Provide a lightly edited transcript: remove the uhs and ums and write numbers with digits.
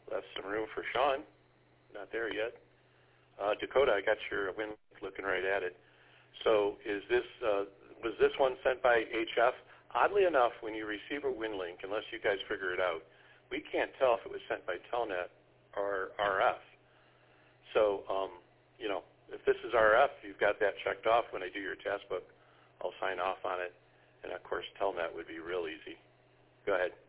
left some room for Sean. Not there yet. Dakota, I got your win looking right at it. So was this one sent by HF? Oddly enough, when you receive a WinLink, unless you guys figure it out, we can't tell if it was sent by Telnet or RF. So, if this is RF, you've got that checked off. When I do your task book, I'll sign off on it. And, of course, Telnet would be real easy. Go ahead.